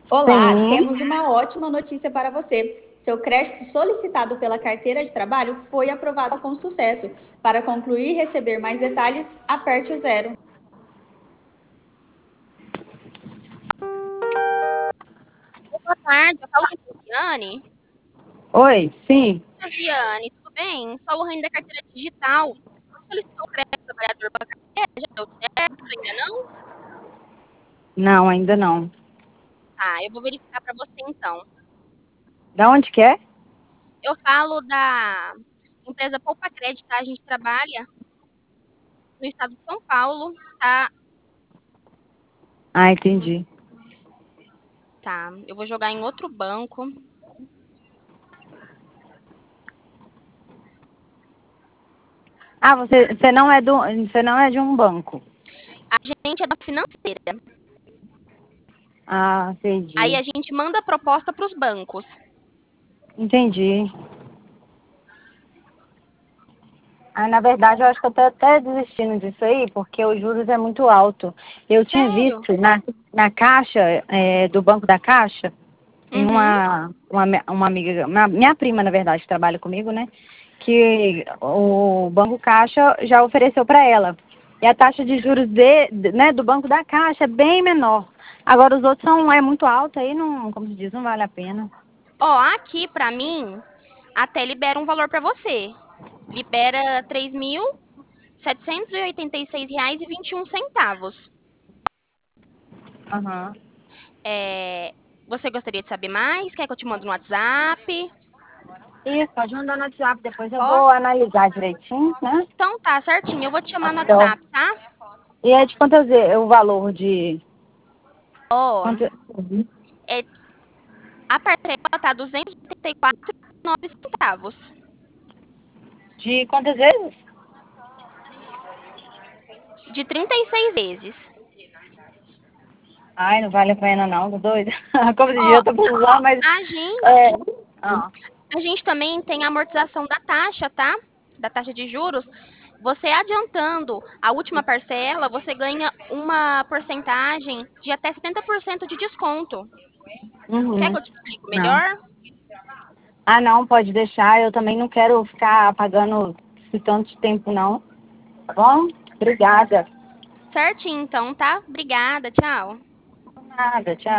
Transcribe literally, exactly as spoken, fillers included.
Olá, Sim. temos uma ótima notícia para você. Seu crédito solicitado pela carteira de trabalho foi aprovado com sucesso. Para concluir e receber mais detalhes, aperte o zero. Boa tarde, eu falo com a Josiane. Oi, sim. Josiane, tudo bem? Sou a Lohane da carteira digital. Você solicitou o crédito do trabalhador para a carteira? Já deu certo? Ainda não? Não, ainda não. Tá, eu vou verificar para você então. Da onde que é? Eu falo da empresa Poupa Crédito, tá? A gente trabalha no estado de São Paulo, tá? Ah, entendi. Tá, eu vou jogar em outro banco. Ah, você, você não é do, você não é de um banco. A gente é da financeira. Ah, Aí entendi. a gente manda a proposta para os bancos. Entendi. Ah, na verdade, eu acho que eu tô até desistindo disso aí, porque os juros é muito alto. Eu tinha Sério? visto na, na caixa, é, do Banco da Caixa, tem Uhum. uma, uma, uma amiga, uma- minha prima, na verdade, que trabalha comigo, né? Que o Banco Caixa já ofereceu para ela. E a taxa de juros de, de- né, do Banco da Caixa é bem menor. Agora os outros são é muito alto aí, não, como se diz, não vale a pena. Ó, aqui pra mim, até libera um valor pra você. Libera três mil setecentos e oitenta e seis reais e vinte e um centavos. Aham. É, você gostaria de saber mais? Quer que eu te mande no WhatsApp? Isso, pode mandar no WhatsApp, depois eu vou Posso? analisar direitinho, né? Então tá, certinho. Eu vou te chamar no Então, WhatsApp, tá? e é de quanto é o valor de. Ó, Quanto, é, a parcela tá duzentos e oitenta e quatro reais e nove centavos. de quantas vezes? De trinta e seis vezes. Ai, não vale a pena não, tô doida. Como se diz, Ó, eu tô precisando, mas. a É, gente, ah, a gente também tem a amortização da taxa, tá? Da taxa de juros. Você adiantando a última parcela, você ganha uma porcentagem de até setenta por cento de desconto. Quer uhum, que eu te explique não. melhor? Ah, não, pode deixar. Eu também não quero ficar pagando esse tanto de tempo, não. Tá bom? Obrigada. Certinho, então, tá? Obrigada, tchau. Nada, tchau.